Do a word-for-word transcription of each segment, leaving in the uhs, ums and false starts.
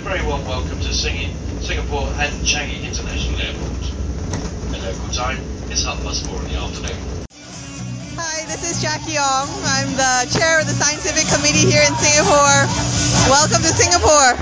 very warm welcome to Sing- Singapore and Changi International Airport. The local time is half past four in the afternoon. Hi, this is Jackie Ong. I'm the chair of the scientific committee here in Singapore. Welcome to Singapore.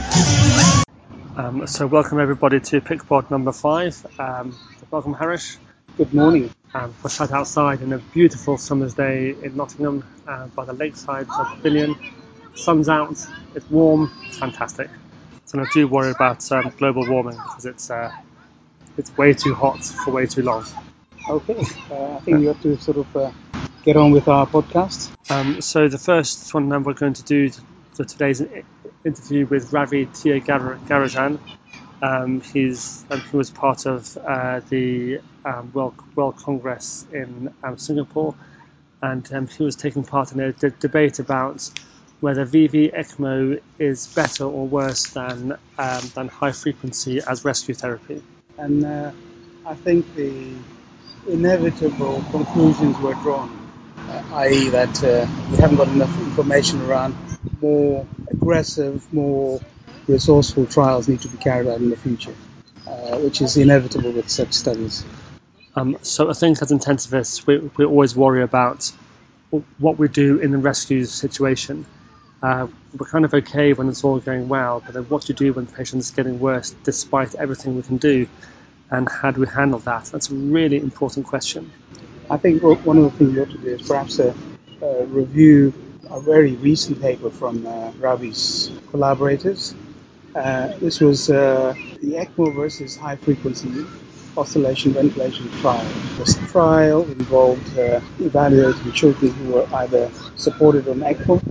Um, so welcome everybody to PicPod number five. Um, welcome Harish. Good morning. Um, we're sat outside on a beautiful summer's day in Nottingham uh, by the lakeside of the Pavilion. Sun's out, it's warm, it's fantastic. So I do worry about um, global warming because it's uh, it's way too hot for way too long. Okay, uh, I think we have to sort of uh, get on with our podcast. Um, so the first one then we're going to do for today's interview with Ravi Thiagarajan. Um, he's um, he was part of uh, the um, World World Congress in um, Singapore, and um, he was taking part in a d- debate about whether V V ECMO is better or worse than um, than high frequency as rescue therapy. And uh, I think the inevitable conclusions were drawn, uh, that is that uh, we haven't got enough information around more aggressive, more resourceful trials need to be carried out in the future, uh, which is inevitable with such studies. Um, so I think as intensivists, we, we always worry about what we do in the rescue situation. Uh, we're kind of okay when it's all going well, but then what do you do when the patient is getting worse despite everything we can do, and how do we handle that? That's a really important question. I think one of the things we ought to do is perhaps uh, uh, review a very recent paper from uh, Ravi's collaborators. Uh, this was uh, the ECMO versus high frequency oscillation ventilation trial. This trial involved uh, evaluating children who were either supported on ECMO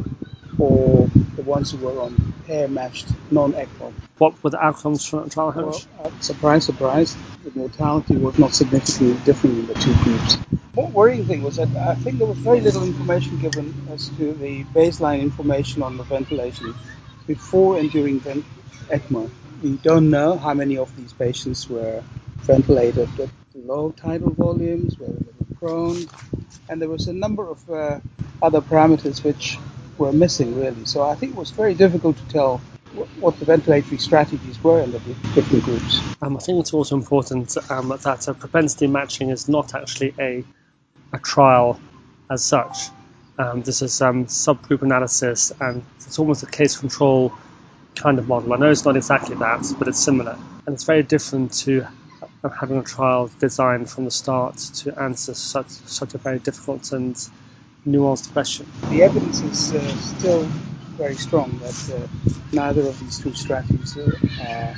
or the ones who were on pair-matched non-ECMO. What were the outcomes from that trial, Harish? Well, uh, surprise, surprise, the mortality was not significantly different in the two groups. One worrying thing was that I think there was very little information given as to the baseline information on the ventilation before and during vent- ECMO. We don't know how many of these patients were ventilated at low tidal volumes, whether they were prone, and there was a number of uh, other parameters which were missing, really. So I think it was very difficult to tell what the ventilatory strategies were in the different groups. Um, I think it's also important um, that uh, propensity matching is not actually a, a trial as such. Um, this is um, subgroup analysis, and it's almost a case control kind of model. I know it's not exactly that, but it's similar. And it's very different to uh, having a trial designed from the start to answer such, such a very difficult and nuanced question. The evidence is uh, still very strong that uh, neither of these two strategies are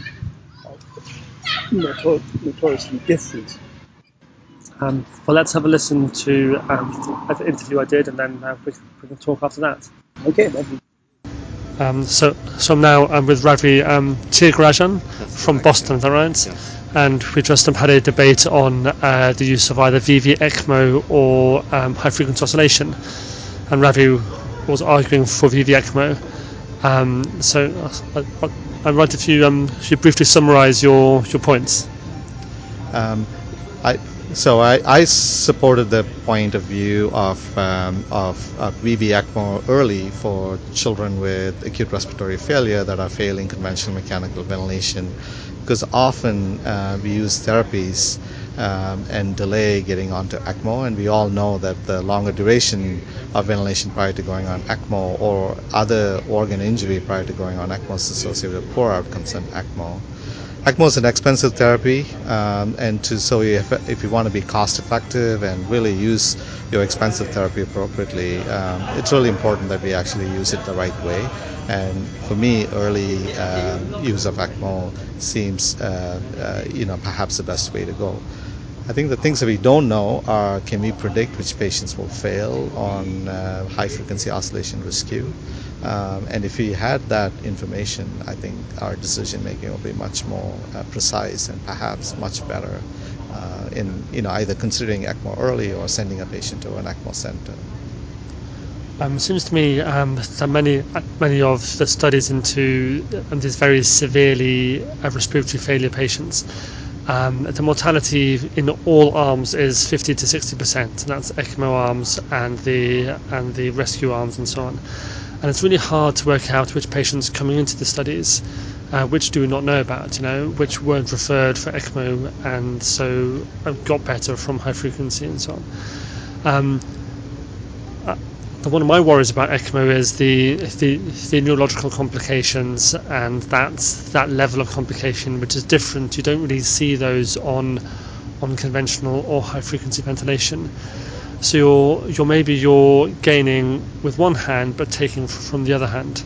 notor- notoriously different. Um, well, let's have a listen to um, the interview I did, and then uh, we, we can talk after that. Okay, that'd be Um, so, so now I'm with Ravi um, Thiagarajan from correct, Boston, yeah. is that right? Yeah. And we just um, had a debate on uh, the use of either V V ECMO or um, high frequency oscillation. And Ravi was arguing for V V ECMO. Um, so I, I, I'd like if you, um, if you briefly summarise your, your points. Um, I, so I, I supported the point of view of um, of, of V V ECMO early for children with acute respiratory failure that are failing conventional mechanical ventilation, because often uh, we use therapies um, and delay getting onto ECMO, and we all know that the longer duration of ventilation prior to going on ECMO or other organ injury prior to going on ECMO is associated with poor outcomes on ECMO. ECMO is an expensive therapy, um, and to, so if, if you want to be cost effective and really use your expensive therapy appropriately, um, it's really important that we actually use it the right way. And for me, early um, use of ECMO seems, uh, uh, you know, perhaps the best way to go. I think the things that we don't know are, can we predict which patients will fail on uh, high-frequency oscillation rescue? Um, and if we had that information, I think our decision-making will be much more uh, precise and perhaps much better uh, in, you know, either considering ECMO early or sending a patient to an ECMO center. Um, it seems to me um, that many many of the studies into um, these very severely uh, respiratory failure patients, um, the mortality in all arms is fifty to sixty percent, and that's ECMO arms and the and the rescue arms and so on. And it's really hard to work out which patients coming into the studies uh, which do we not know about, you know, which weren't referred for ECMO and so got better from high frequency and so on. Um, uh, one of my worries about ECMO is the, the the neurological complications, and that's that level of complication which is different. You don't really see those on on conventional or high frequency ventilation. So you're you're maybe you're gaining with one hand but taking from the other hand.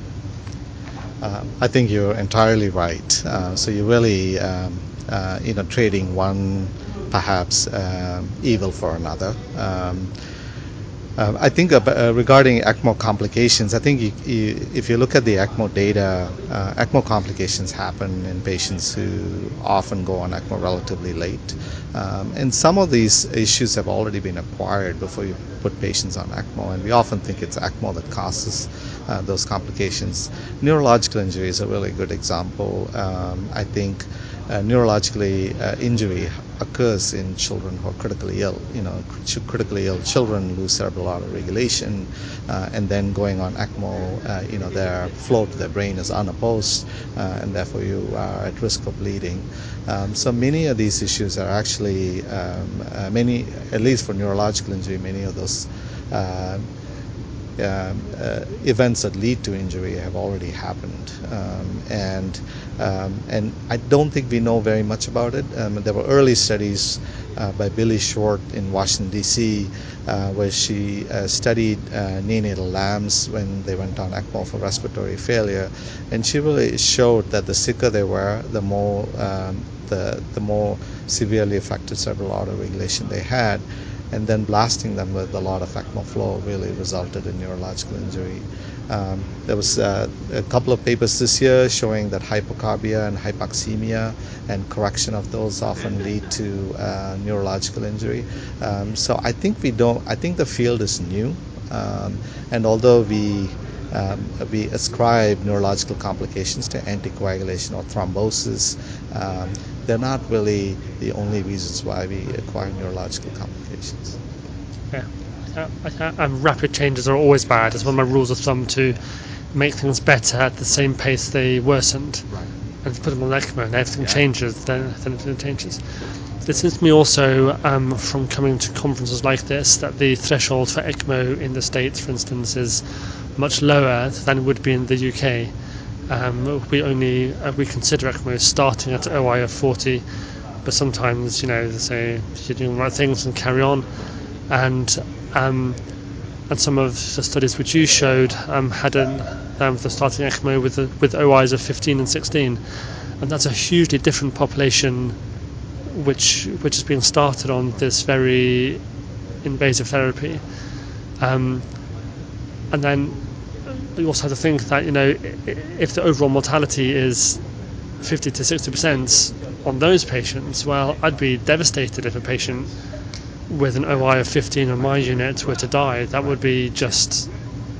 Uh, I think you're entirely right. Uh, so you're really um, uh, you know trading one perhaps um, evil for another. Um, Uh, I think uh, uh, regarding ECMO complications, I think you, you, if you look at the ECMO data, uh, ECMO complications happen in patients who often go on ECMO relatively late. Um, and some of these issues have already been acquired before you put patients on ECMO, and we often think it's ECMO that causes uh, those complications. Neurological injury is a really good example. Um, I think uh, neurologically uh, injury occurs in children who are critically ill. You know, critically ill children lose cerebral autoregulation, uh, and then going on ECMO, uh, you know, their flow to their brain is unopposed, uh, and therefore you are at risk of bleeding. Um, so many of these issues are actually, um, uh, many, at least for neurological injury, many of those uh, Um, uh, events that lead to injury have already happened, um, and um, and I don't think we know very much about it. Um, there were early studies uh, by Billy Short in Washington D C uh, where she uh, studied uh, neonatal lambs when they went on ECMO for respiratory failure, and she really showed that the sicker they were, the more um, the the more severely affected cerebral autoregulation they had. And then blasting them with a lot of ECMO flow really resulted in neurological injury. Um, there was uh, a couple of papers this year showing that hypocarbia and hypoxemia and correction of those often lead to uh, neurological injury. Um, so I think we don't. I think the field is new, um, and although we Um, we ascribe neurological complications to anticoagulation or thrombosis, um, they're not really the only reasons why we acquire neurological complications. Yeah, uh, and rapid changes are always bad. It's one of my rules of thumb to make things better at the same pace they worsened. Right. And to put them on ECMO and everything yeah. changes, then, then it changes. It seems to me also, um, from coming to conferences like this, that the threshold for ECMO in the States, for instance, is much lower than it would be in the U K. Um, we only uh, we consider ECMO starting at O I of forty, but sometimes, you know, they say you're doing the right things and carry on. And um, and some of the studies which you showed um, had an um, the starting ECMO with the, with O Is of fifteen and sixteen, and that's a hugely different population which which is being started on this very invasive therapy. Um, and then you also have to think that, you know, if the overall mortality is fifty to sixty percent on those patients, well, I'd be devastated if a patient with an O I of fifteen on my unit were to die. That would be just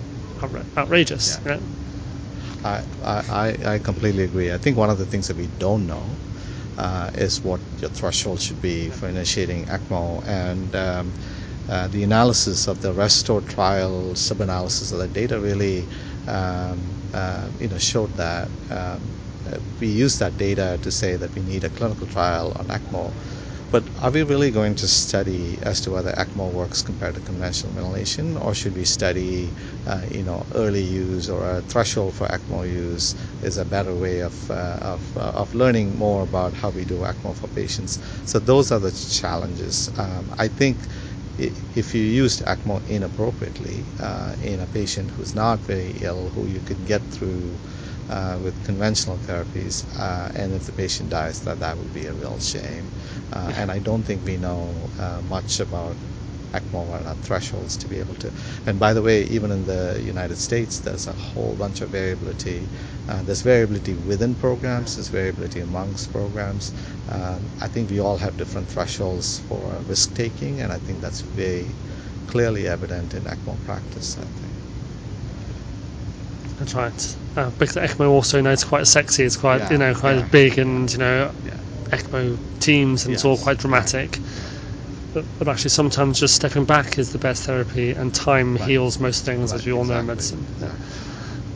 outrageous. Yeah. Yeah. I, I, I completely agree. I think one of the things that we don't know uh, is what your threshold should be for initiating ECMO, and um, uh, the analysis of the RESTORE trial, sub-analysis of the data really um, uh, you know, showed that. Um, we use that data to say that we need a clinical trial on ECMO. But are we really going to study as to whether ECMO works compared to conventional ventilation, or should we study, uh, you know, early use or a threshold for ECMO use is a better way of uh, of, uh, of learning more about how we do ECMO for patients? So those are the challenges. Um, I think if you used ECMO inappropriately uh, in a patient who's not very ill, who you could get through Uh, with conventional therapies, uh, and if the patient dies, that that would be a real shame. Uh, and I don't think we know uh, much about ECMO and our thresholds to be able to. And by the way, even in the United States, there's a whole bunch of variability. Uh, there's variability within programs. There's variability amongst programs. Um, I think we all have different thresholds for risk taking, and I think that's very clearly evident in ECMO practice, I think. That's right. Uh, because ECMO also, you know, it's quite sexy. It's quite, Yeah, you know, quite yeah. big, and, you know, Yeah. ECMO teams, and Yes. it's all quite dramatic. But, but actually, sometimes just stepping back is the best therapy, and time Right. heals most things, Right. as we all know in Exactly. medicine. Yeah. Exactly.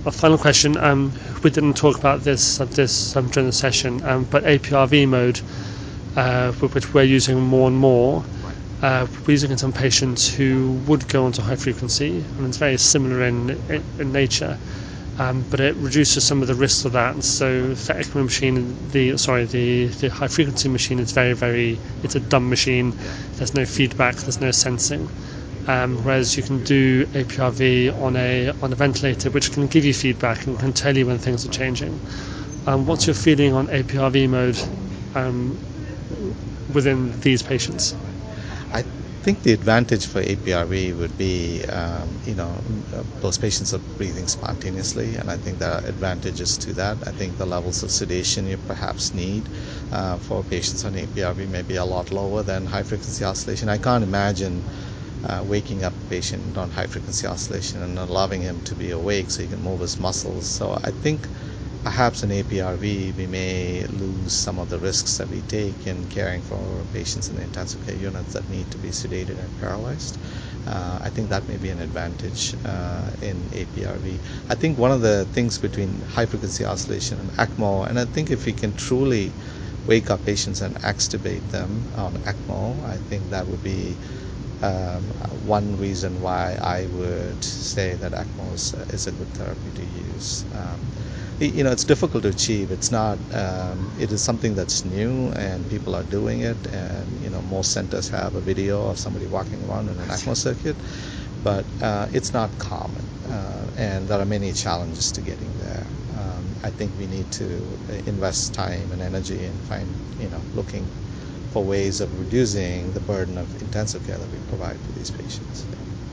a final question. Um, we didn't talk about this uh, this um, during the session, um, but A P R V mode, uh, which we're using more and more, uh, we're using in some patients who would go onto high frequency, and it's very similar in in, in nature. Um, but it reduces some of the risks of that. So for ECMO machine, the sorry, the, the high frequency machine is very, very. It's a dumb machine. There's no feedback. There's no sensing. Um, whereas you can do A P R V on a on a ventilator, which can give you feedback and can tell you when things are changing. Um, what's your feeling on A P R V mode um, within these patients? I think the advantage for A P R V would be, um, you know, those patients are breathing spontaneously, and I think there are advantages to that. I think the levels of sedation you perhaps need uh, for patients on A P R V may be a lot lower than high-frequency oscillation. I can't imagine uh, waking up a patient on high-frequency oscillation and allowing him to be awake so he can move his muscles. So I think perhaps in A P R V we may lose some of the risks that we take in caring for patients in the intensive care units that need to be sedated and paralyzed. Uh, I think that may be an advantage uh, in A P R V. I think one of the things between high frequency oscillation and ECMO, and I think if we can truly wake up patients and extubate them on ECMO, I think that would be um, one reason why I would say that ECMO is, is a good therapy to use. Um, You know, it's difficult to achieve. It's not. Um, it is something that's new, and people are doing it. And you know, most centers have a video of somebody walking around in an ECMO circuit, but uh, it's not common, uh, and there are many challenges to getting there. Um, I think we need to invest time and energy and find, you know, looking for ways of reducing the burden of intensive care that we provide for these patients.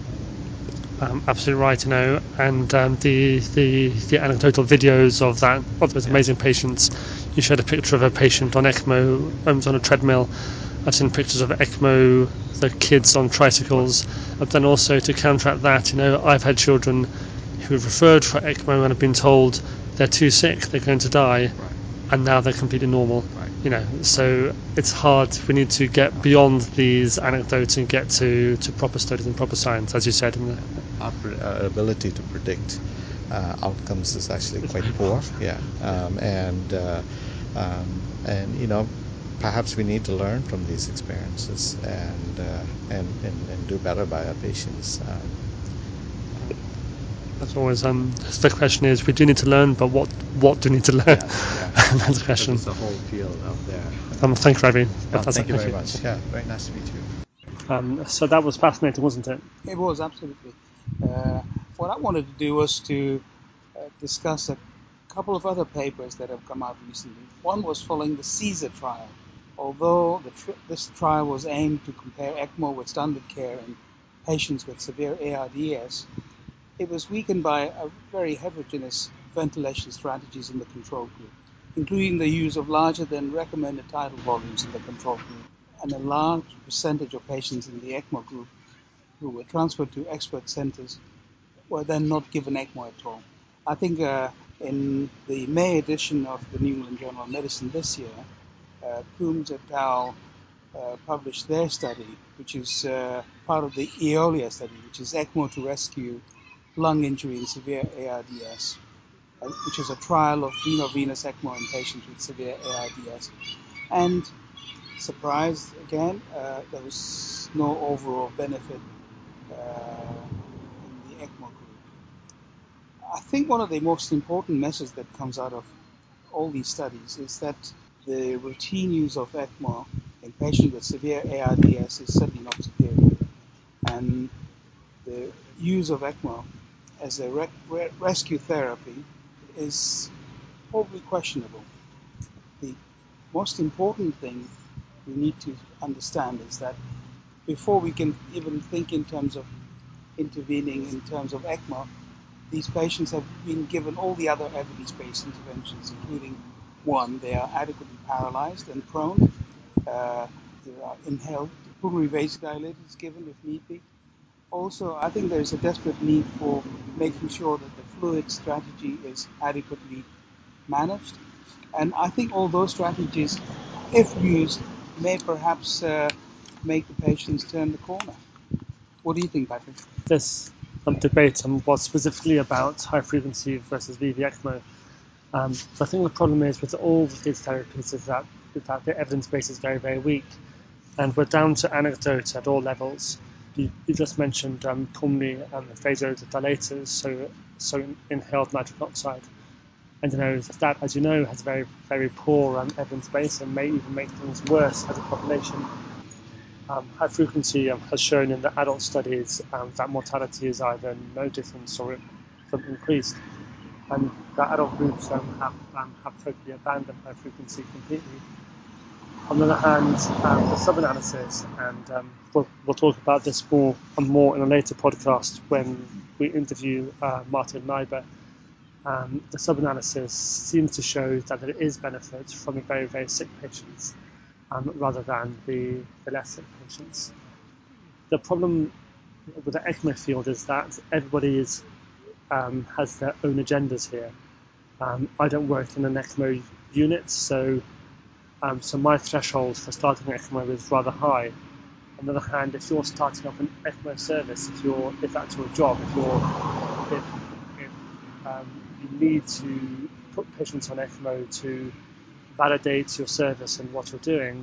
Um, absolutely right, you know, and um, the, the the anecdotal videos of that of those amazing patients. You showed a picture of a patient on ECMO, um, on a treadmill. I've seen pictures of ECMO, the kids on tricycles. But then also to counteract that, you know, I've had children who have referred for ECMO and have been told they're too sick, they're going to die, Right. and now they're completely normal. Right. You know, so it's hard. We need to get beyond these anecdotes and get to, to proper studies and proper science, as you said. In the Our, our ability to predict uh, outcomes is actually quite poor. Yeah, um, and uh, um, and you know, perhaps we need to learn from these experiences and uh, and, and and do better by our patients. Um, That's always um, the question is we do need to learn, but what what do we need to learn? yeah, yeah. That's the question. There's a whole field out there. Um, thank you, Ravi. Oh, That's thank it. you very much. Yeah, very nice to meet you. Um, so that was fascinating, wasn't it? It was absolutely. Uh, what I wanted to do was to uh, discuss a couple of other papers that have come out recently. One was following the CESAR trial. Although the tr- this trial was aimed to compare ECMO with standard care in patients with severe A R D S, it was weakened by a very heterogeneous ventilation strategies in the control group, including the use of larger than recommended tidal volumes in the control group, and a large percentage of patients in the ECMO group who were transferred to expert centers were then not given ECMO at all. I think uh, in the May edition of the New England Journal of Medicine this year, uh, Coombs et al. Uh, published their study, which is uh, part of the EOLIA study, which is ECMO to rescue lung injury in severe A R D S, uh, which is a trial of veno-venous ECMO in patients with severe A R D S. And surprise again, uh, there was no overall benefit uh, in the ECMO group. I think one of the most important messages that comes out of all these studies is that the routine use of ECMO in patients with severe A R D S is certainly not superior. And the use of ECMO as a re- re- rescue therapy is probably questionable. The most important thing we need to understand is that before we can even think in terms of intervening in terms of ECMO, these patients have been given all the other evidence-based interventions, including one, they are adequately paralyzed and prone. Uh, there are inhaled pulmonary vasodilators given if need be. Also, I think there's a desperate need for making sure that the fluid strategy is adequately managed. And I think all those strategies, if used, may perhaps uh, make the patients turn the corner. What do you think, Patrick? This um, debate um, was specifically about high frequency versus V V ECMO. Um, so I think the problem is with all of these therapies is that, is that the evidence base is very, very weak. And we're down to anecdotes at all levels. You, you just mentioned um, pulmonary um, vasodilators, so, so inhaled nitric oxide. And you know, that, as you know, has very, very poor um, evidence base and may even make things worse as a population. Um, high frequency um, has shown in the adult studies um, that mortality is either no difference or increased. And the adult groups um, have, um, have totally abandoned high frequency completely. On the other hand, um, the sub-analysis, and um, we'll, we'll talk about this more and more in a later podcast when we interview uh, Martin Leiber. Um, the sub-analysis seems to show that there is benefit from the very, very sick patients um, rather than the, the less sick patients. The problem with the ECMO field is that everybody is, um, has their own agendas here. Um, I don't work in an ECMO unit, so um, so my threshold for starting ECMO is rather high. On the other hand, if you're starting up an ECMO service, if you're if that's your job, if you're if, if um, you need to put patients on ECMO to validate your service and what you're doing,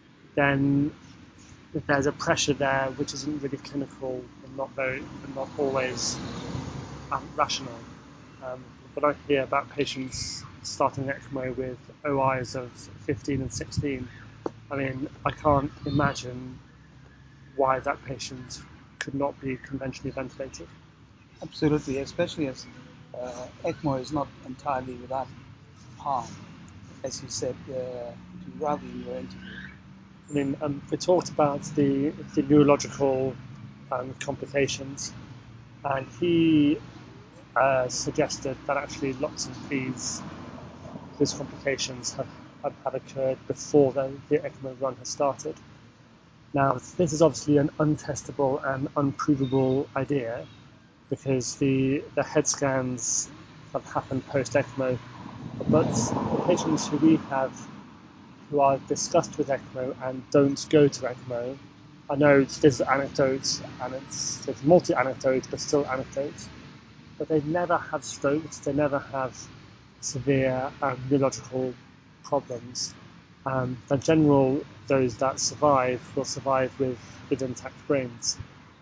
then there's a pressure there which isn't really clinical and not very and not always um, rational. Um, but I hear about patients starting ECMO with O Is of fifteen and sixteen. I mean, I can't imagine why that patient could not be conventionally ventilated. Absolutely, especially as uh, ECMO is not entirely without harm, as you said uh, to Ravi in your interview. I mean, um, we talked about the, the neurological um, complications, and he uh, suggested that actually lots of these these complications have, have, have occurred before the, the ECMO run has started. Now, this is obviously an untestable and unprovable idea because the, the head scans have happened post-ECMO, but the patients who we have who are discussed with ECMO and don't go to ECMO, I know there's anecdotes and it's there's multi-anecdotes, but still anecdotes, but they never have strokes, they never have severe um, neurological problems. Um, in general, those that survive will survive with, with intact brains.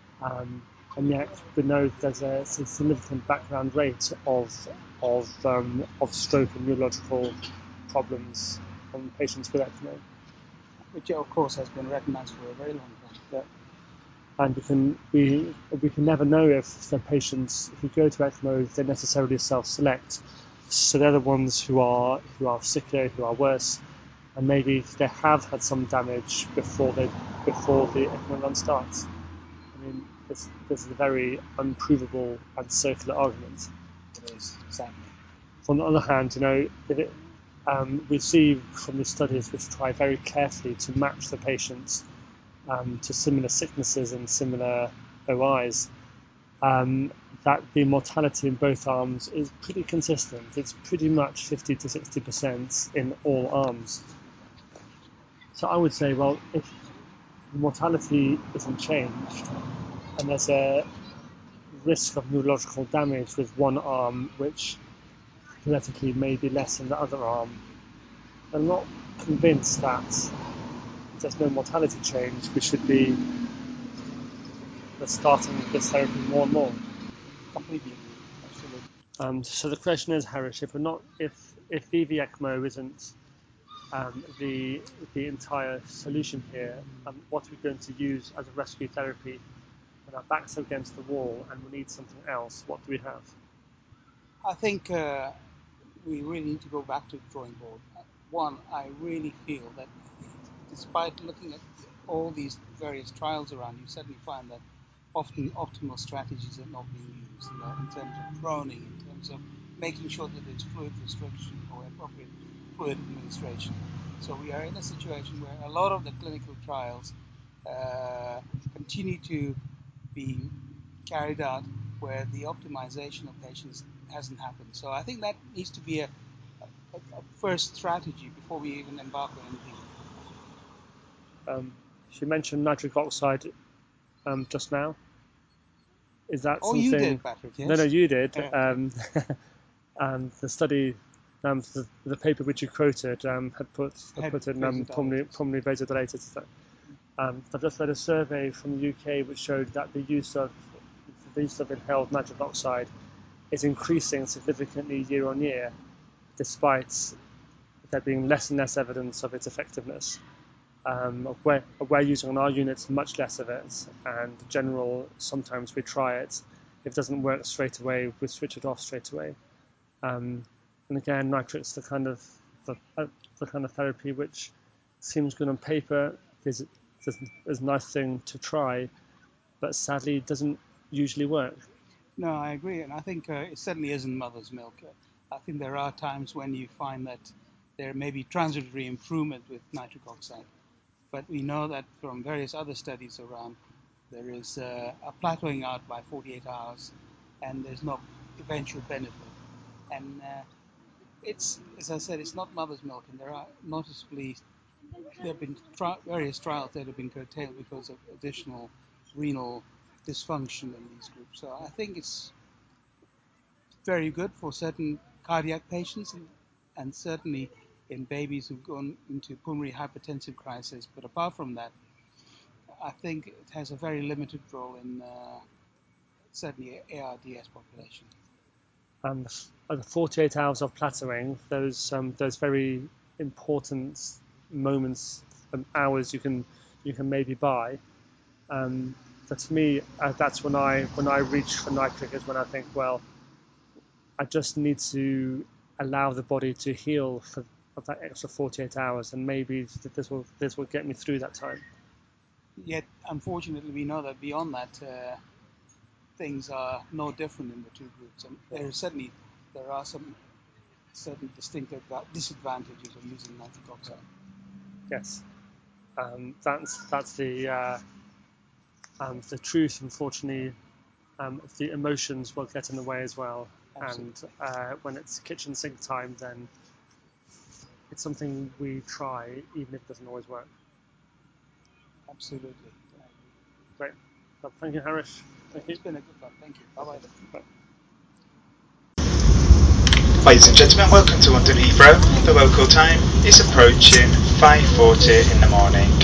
Um, and yet we know there's a significant background rate of of um, of stroke and neurological problems on patients with ECMO. Which of course has been recognized for a very long time. Yeah. And we can we we can never know if the patients who go to ECMO they necessarily self-select. So they're the ones who are who are sicker, who are worse, and maybe they have had some damage before they before the ECMO run starts. I mean, this this is a very unprovable and circular argument. It is, exactly. On the other hand, you know, if it, um, we see from the studies which try very carefully to match the patients um, to similar sicknesses and similar O Is, um, that the mortality in both arms is pretty consistent. It's pretty much fifty to sixty percent in all arms. So I would say, well, if mortality isn't changed and there's a risk of neurological damage with one arm, which theoretically may be less than the other arm, I'm not convinced that if there's no mortality change, we should be starting this therapy more and more. Completely agree. Absolutely. Um, so the question is, Harish, if we're not, if if V V ECMO isn't um, the the entire solution here, um, what are we going to use as a rescue therapy when our backs are against the wall and we need something else? What do we have? I think uh, we really need to go back to the drawing board. One, I really feel that despite looking at all these various trials around, you certainly find that often optimal strategies are not being used, you know, in terms of proning, in terms of making sure that there's fluid restriction or appropriate fluid administration. So we are in a situation where a lot of the clinical trials uh, continue to be carried out where the optimization of patients hasn't happened. So I think that needs to be a, a, a first strategy before we even embark on anything. Um, she mentioned nitric oxide um, just now. is that Oh, something? you did, Patrick. Yes. No, no, you did. Yeah. Um, and the study, um, the, the paper which you quoted, um, had put had, Had put in um, pulmonary, vasodilators. pulmonary vasodilators. Um, I've just read a survey from the U K which showed that the use of the use of inhaled nitric oxide is increasing significantly year on year, despite there being less and less evidence of its effectiveness. Um, we're, we're using on our units much less of it, and in general, sometimes we try it. If it doesn't work straight away, we switch it off straight away. Um, and again, nitric's the kind of the, uh, the kind of therapy which seems good on paper. Is is a nice thing to try, but sadly doesn't usually work. No, I agree, and I think uh, it certainly isn't mother's milk. I think there are times when you find that there may be transitory improvement with nitric oxide, but we know that from various other studies around, there is uh, a plateauing out by forty-eight hours, and there's no eventual benefit. And uh, it's, as I said, it's not mother's milk, and there are noticeably there have been tri- various trials that have been curtailed because of additional renal dysfunction in these groups. So I think it's very good for certain cardiac patients and, and certainly in babies who've gone into pulmonary hypertensive crisis. But apart from that, I think it has a very limited role in uh, certainly A R D S population. Um, the forty-eight hours of plateauing, those um, those very important moments, um, hours you can you can maybe buy. Um, but to me, uh, that's when I when I reach for nitric is when I think, well, I just need to allow the body to heal for that extra forty-eight hours, and maybe this will this will get me through that time. Yet, unfortunately, we know that beyond that, uh, things are no different in the two groups, and there is certainly there are some certain distinctive disadvantages of using nitric oxide. Yes, um, that's that's the uh, um, the truth. Unfortunately, um, the emotions will get in the way as well. Absolutely. And uh, when it's kitchen sink time, then it's something we try, even if it doesn't always work. Absolutely. Great. Well, thank you, Harish. Thank you. It's been a good one. Thank you. Bye-bye. Bye. Ladies and gentlemen, welcome to London Heathrow. The local time is approaching five forty in the morning.